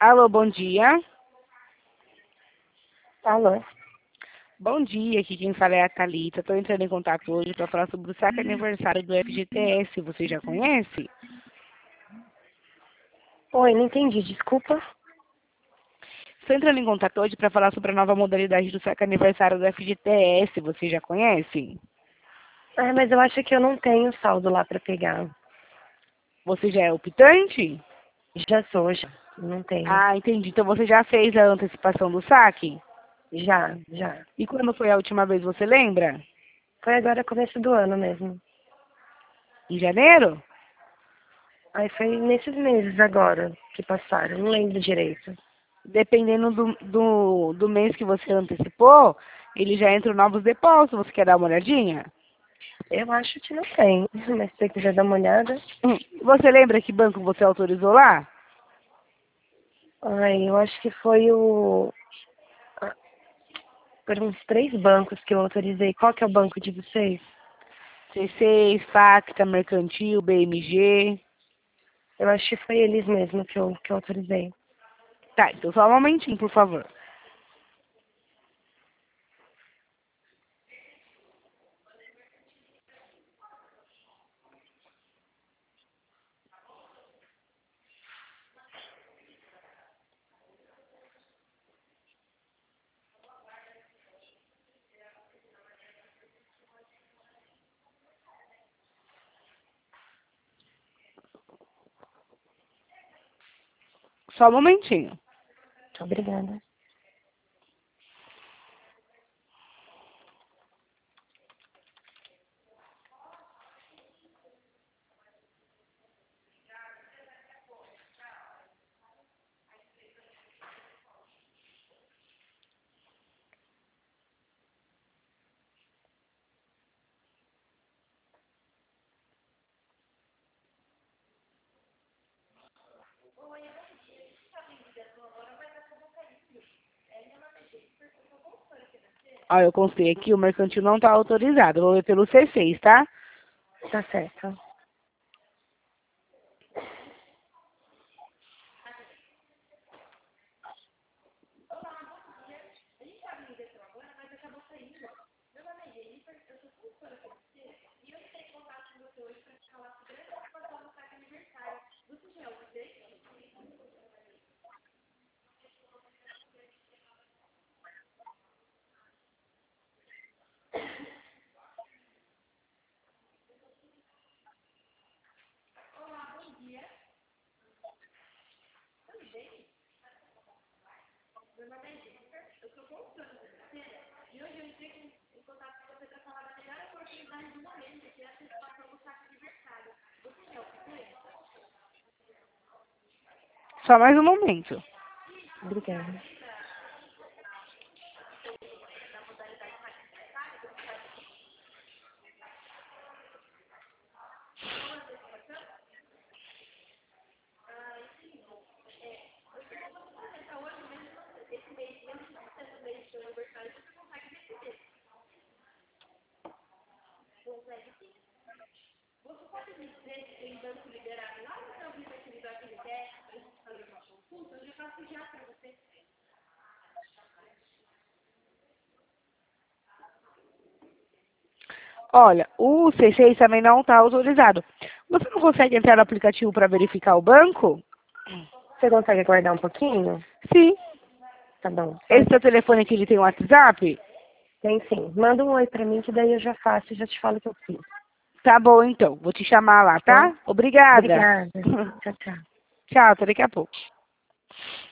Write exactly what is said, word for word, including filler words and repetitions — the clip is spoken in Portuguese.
Alô, bom dia. Alô? Bom dia, aqui quem fala é a Thalita. Estou entrando em contato hoje para falar sobre o saque aniversário do F G T S. Você já conhece? Oi, não entendi, desculpa. Estou entrando em contato hoje para falar sobre a nova modalidade do saque aniversário do F G T S. Você já conhece? Ah, mas eu acho que eu não tenho saldo lá pra pegar. Você já é optante? Já sou, já. Não tenho. Ah, entendi. Então você já fez a antecipação do saque? Já, já. E quando foi a última vez, você lembra? Foi agora começo do ano mesmo. Em janeiro? Aí foi nesses meses agora que passaram, não lembro direito. Dependendo do, do, do mês que você antecipou, ele já entra novos depósitos. Você quer dar uma olhadinha? Eu acho que não tem, mas se você quiser dar uma olhada. Hum, Você lembra que banco você autorizou lá? Ai, eu acho que foi o... ah, foram uns três bancos que eu autorizei. Qual que é o banco de vocês? C seis, Facta, Mercantil, B M G. Eu acho que foi eles mesmo que eu, que eu autorizei. Tá, então só um momentinho, por favor. Só um momentinho. Obrigada. Ó, eu constei aqui, o Mercantil não tá autorizado. Vou ver pelo C seis, tá? Tá certo. Só mais um momento. Obrigada. Olha, o C seis também não tá autorizado. Você não consegue entrar no aplicativo para verificar o banco? Você consegue aguardar um pouquinho? Sim. Tá bom. Só um Esse seu pouquinho. telefone aqui, ele tem WhatsApp? Tem sim. Manda um oi pra mim que daí eu já faço e já te falo o que eu fiz. Tá bom, então. Vou te chamar lá, Tá bom? tá? Obrigada. Obrigada. Tchau, tchau. Tchau, até daqui a pouco.